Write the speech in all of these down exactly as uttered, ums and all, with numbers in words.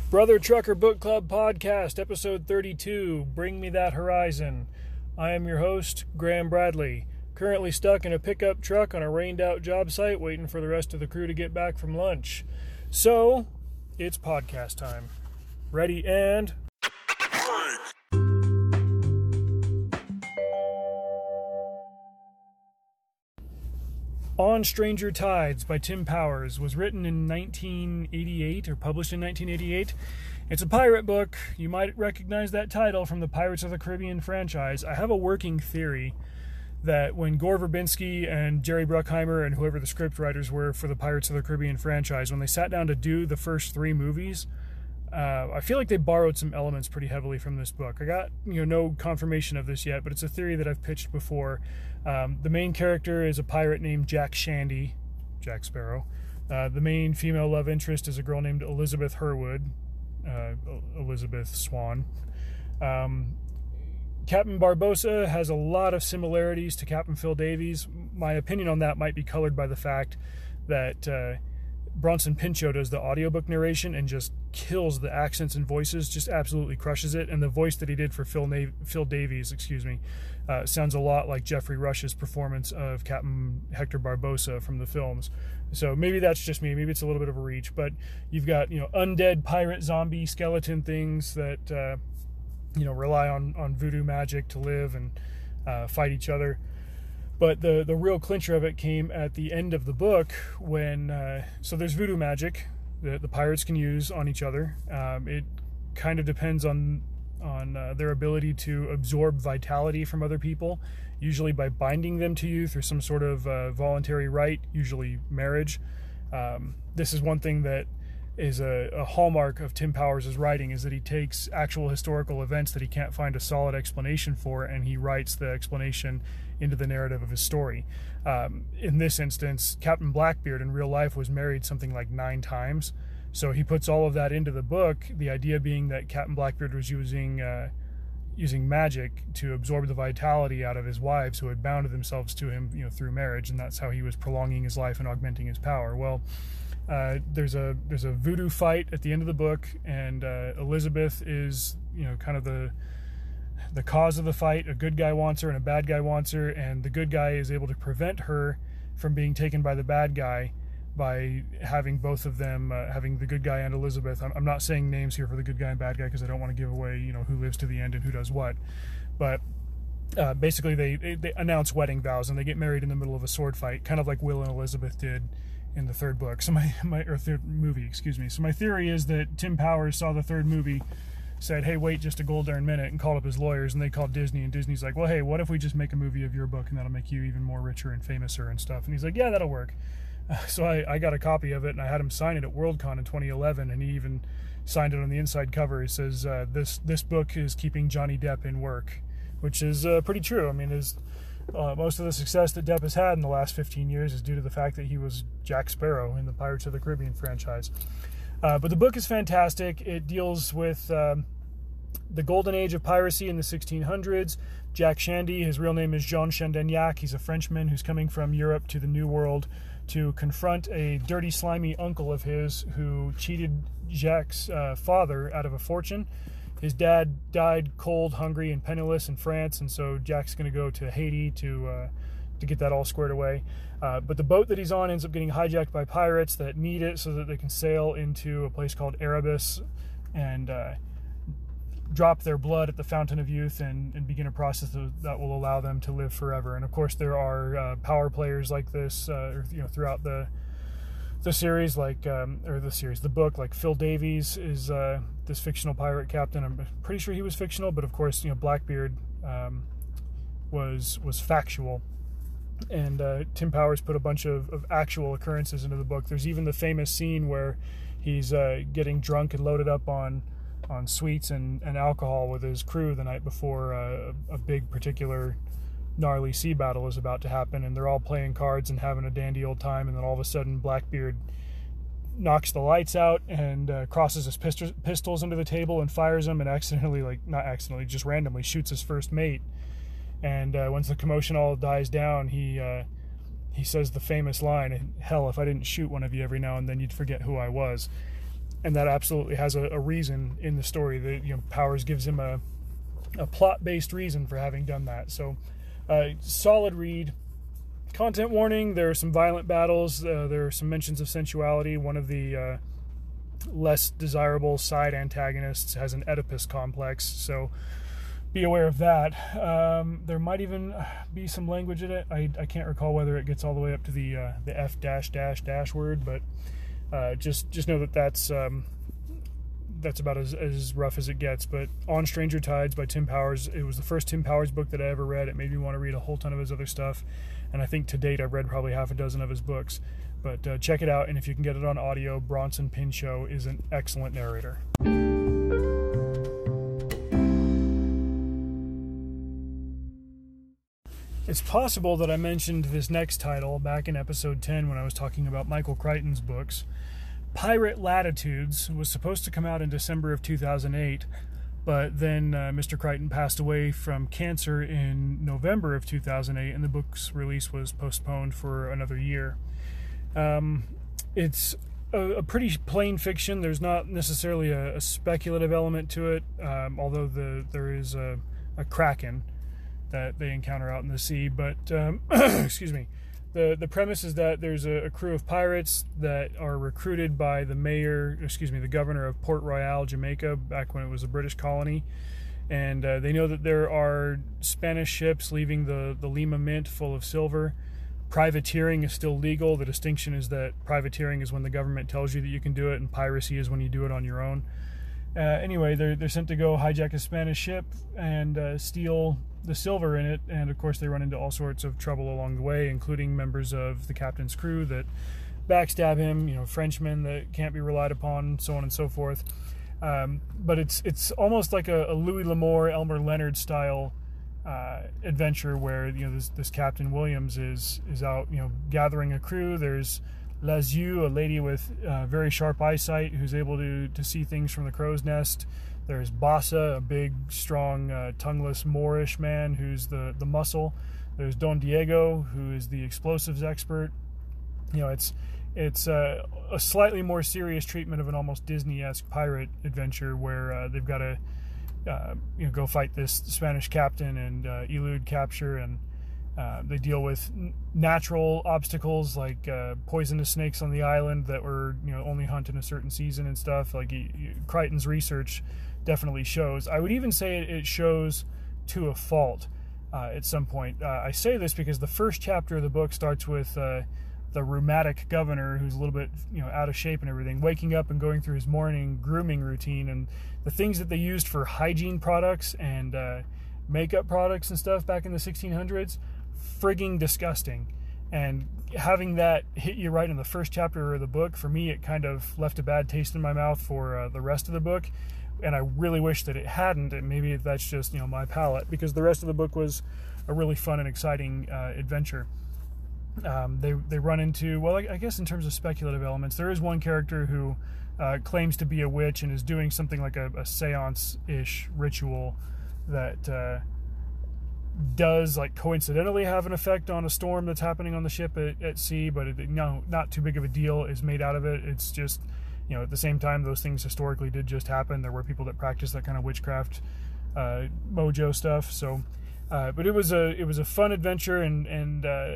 Brother Trucker Book Club Podcast, episode thirty-two, Bring Me That Horizon. I am your host, Graham Bradley, currently stuck in a pickup truck on a rained-out job site waiting for the rest of the crew to get back from lunch. So, it's podcast time. Ready and... On Stranger Tides by Tim Powers was written in nineteen eighty-eight, or published in nineteen eighty-eight. It's a pirate book. You might recognize that title from the Pirates of the Caribbean franchise. I have a working theory that when Gore Verbinski and Jerry Bruckheimer and whoever the script writers were for the Pirates of the Caribbean franchise, when they sat down to do the first three movies, uh, I feel like they borrowed some elements pretty heavily from this book. I got you know no confirmation of this yet, but it's a theory that I've pitched before. Um, the main character is a pirate named Jack Shandy, Jack Sparrow. Uh, the main female love interest is a girl named Elizabeth Herwood, uh, Elizabeth Swan. Um, Captain Barbossa has a lot of similarities to Captain Phil Davies. My opinion on that might be colored by the fact that uh, Bronson Pinchot does the audiobook narration and just kills the accents and voices, just absolutely crushes it. And the voice that he did for Phil, Na- Phil Davies, excuse me, uh, sounds a lot like Jeffrey Rush's performance of Captain Hector Barbossa from the films. So maybe that's just me. Maybe it's a little bit of a reach. But you've got, you know, undead pirate zombie skeleton things that, uh, you know, rely on, on voodoo magic to live and uh, fight each other. But the, the real clincher of it came at the end of the book when, uh, so there's voodoo magic that the pirates can use on each other. Um, it kind of depends on on uh, their ability to absorb vitality from other people, usually by binding them to you through some sort of uh, voluntary rite, usually marriage. Um, this is one thing that is a, a hallmark of Tim Powers' writing, is that he takes actual historical events that he can't find a solid explanation for, and he writes the explanation into the narrative of his story. Um, in this instance, Captain Blackbeard in real life was married something like nine times, so he puts all of that into the book, the idea being that Captain Blackbeard was using uh, using magic to absorb the vitality out of his wives who had bounded themselves to him, you know, through marriage, and that's how he was prolonging his life and augmenting his power. Well, Uh, there's a there's a voodoo fight at the end of the book, and uh, Elizabeth is you know kind of the the cause of the fight. A good guy wants her and a bad guy wants her, and the good guy is able to prevent her from being taken by the bad guy by having both of them, uh, having the good guy and Elizabeth. I'm, I'm not saying names here for the good guy and bad guy because I don't want to give away you know who lives to the end and who does what, but uh, basically they, they they announce wedding vows and they get married in the middle of a sword fight, kind of like Will and Elizabeth did in the third book. So my, my or third movie, excuse me. So my theory is that Tim Powers saw the third movie, said, hey, wait just a gold darn minute, and called up his lawyers, and they called Disney, and Disney's like, well, hey, what if we just make a movie of your book, and that'll make you even more richer and famouser and stuff? And he's like, yeah, that'll work. Uh, so I, I got a copy of it, and I had him sign it at Worldcon in twenty eleven, and he even signed it on the inside cover. He says, uh, this, this book is keeping Johnny Depp in work, which is uh, pretty true. I mean, is Uh, most of the success that Depp has had in the last fifteen years is due to the fact that he was Jack Sparrow in the Pirates of the Caribbean franchise. Uh, but the book is fantastic. It deals with um, the golden age of piracy in the sixteen hundreds. Jack Shandy, his real name is Jean Chandagnac. He's a Frenchman who's coming from Europe to the New World to confront a dirty, slimy uncle of his who cheated Jack's uh, father out of a fortune. His dad died cold, hungry, and penniless in France, and so Jack's going to go to Haiti to uh, to get that all squared away. Uh, but the boat that he's on ends up getting hijacked by pirates that need it so that they can sail into a place called Erebus and uh, drop their blood at the Fountain of Youth and, and begin a process that will allow them to live forever. And of course, there are uh, power players like this, uh, you know, throughout the the series, like um, or the series, the book. Like Phil Davies is uh, this fictional pirate captain. I'm pretty sure he was fictional, but of course, you know, Blackbeard um, was was factual. And uh, Tim Powers put a bunch of, of actual occurrences into the book. There's even the famous scene where he's uh, getting drunk and loaded up on on sweets and, and alcohol with his crew the night before uh, a big particular gnarly sea battle is about to happen, and they're all playing cards and having a dandy old time, and then all of a sudden Blackbeard knocks the lights out and uh, crosses his pist- pistols into the table and fires them, and accidentally, like not accidentally, just randomly shoots his first mate. And uh, once the commotion all dies down, he uh, he says the famous line, hell, if I didn't shoot one of you every now and then, you'd forget who I was. and that absolutely has a, a reason in the story. That, you know, Powers gives him a a plot-based reason for having done that. So, uh, solid read. Content warning: there are some violent battles. Uh, there are some mentions of sensuality. One of the uh, less desirable side antagonists has an Oedipus complex, so be aware of that. Um, there might even be some language in it. I, I can't recall whether it gets all the way up to the uh, the F dash dash dash word, but uh, just just know that that's um, that's about as, as rough as it gets. But On Stranger Tides by Tim Powers, it was the first Tim Powers book that I ever read. It made me want to read a whole ton of his other stuff, and I think to date I've read probably half a dozen of his books. But uh, check it out, and if you can get it on audio, Bronson Pinchot is an excellent narrator. It's possible that I mentioned this next title back in episode ten when I was talking about Michael Crichton's books. Pirate Latitudes was supposed to come out in December of two thousand eight, but then uh, Mister Crichton passed away from cancer in November of two thousand eight, and the book's release was postponed for another year. Um, it's a, a pretty plain fiction. There's not necessarily a, a speculative element to it, um, although the there is a, a kraken that they encounter out in the sea. But um, excuse me, the the premise is that there's a, a crew of pirates that are recruited by the mayor, excuse me, the governor of Port Royal, Jamaica, back when it was a British colony, and uh, they know that there are Spanish ships leaving the the Lima Mint full of silver. Privateering is still legal. The distinction is that privateering is when the government tells you that you can do it, and piracy is when you do it on your own. Uh, anyway, they're they're sent to go hijack a Spanish ship and uh, steal the silver in it, and of course they run into all sorts of trouble along the way, including members of the captain's crew that backstab him, you know, Frenchmen that can't be relied upon, so on and so forth. Um, but it's it's almost like a, a Louis L'Amour, Elmer Leonard style uh, adventure where, you know, this this Captain Williams is is out, you know, gathering a crew. There's Lazieux, a lady with uh, very sharp eyesight who's able to, to see things from the crow's nest. There's Bassa, a big, strong, uh, tongueless Moorish man who's the, the muscle. There's Don Diego, who is the explosives expert. You know, it's it's uh, a slightly more serious treatment of an almost Disney-esque pirate adventure where uh, they've got to uh, you know go fight this Spanish captain and uh, elude capture, and Uh, they deal with natural obstacles like uh, poisonous snakes on the island that were, you know, only hunt in a certain season and stuff. Like he, he, Crichton's research definitely shows. I would even say it, it shows to a fault uh, at some point. Uh, I say this because the first chapter of the book starts with uh, the rheumatic governor, who's a little bit, you know, out of shape and everything, waking up and going through his morning grooming routine, and the things that they used for hygiene products and uh, makeup products and stuff back in the sixteen hundreds. Frigging disgusting. And having that hit you right in the first chapter of the book, for me, it kind of left a bad taste in my mouth for uh, the rest of the book, and I really wish that it hadn't. And maybe that's just, you know, my palate, because the rest of the book was a really fun and exciting uh, adventure. Um, they they run into, well, I, I guess in terms of speculative elements, there is one character who uh, claims to be a witch and is doing something like a, a seance-ish ritual that uh, does, like, coincidentally have an effect on a storm that's happening on the ship at, at sea, but it, no, not too big of a deal is made out of it. It's just, you know, at the same time, those things historically did just happen. There were people that practiced that kind of witchcraft uh, mojo stuff. So, uh, but it was a it was a fun adventure, and and uh,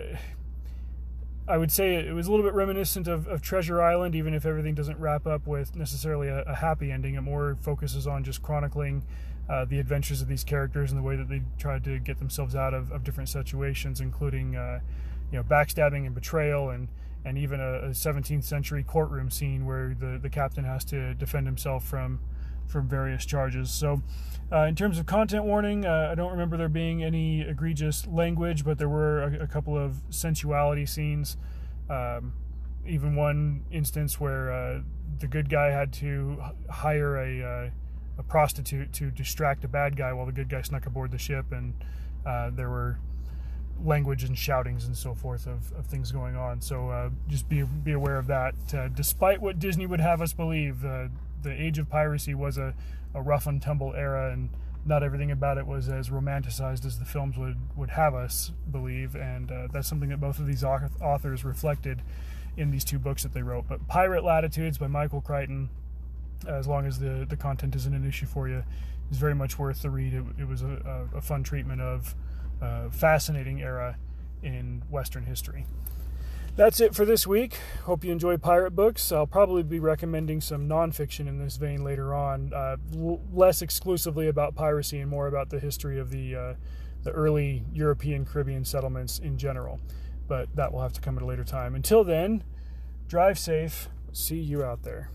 I would say it was a little bit reminiscent of, of Treasure Island, even if everything doesn't wrap up with necessarily a, a happy ending. It more focuses on just chronicling Uh, the adventures of these characters and the way that they tried to get themselves out of, of different situations, including uh, you know, backstabbing and betrayal, and and even a, a seventeenth century courtroom scene where the, the captain has to defend himself from from various charges. So uh, in terms of content warning, uh, I don't remember there being any egregious language, but there were a, a couple of sensuality scenes. Um, even one instance where uh, the good guy had to hire a uh, a prostitute to distract a bad guy while the good guy snuck aboard the ship, and uh, there were language and shoutings and so forth of, of things going on. So uh, just be be aware of that. Uh, despite what Disney would have us believe, uh, the age of piracy was a, a rough and tumble era, and not everything about it was as romanticized as the films would, would have us believe, and uh, that's something that both of these authors reflected in these two books that they wrote. But Pirate Latitudes by Michael Crichton, as long as the, the content isn't an issue for you. It's very much worth the read. It, it was a, a fun treatment of a fascinating era in Western history. That's it for this week. Hope you enjoy pirate books. I'll probably be recommending some nonfiction in this vein later on, uh, l- less exclusively about piracy and more about the history of the uh, the early European Caribbean settlements in general. But that will have to come at a later time. Until then, drive safe. See you out there.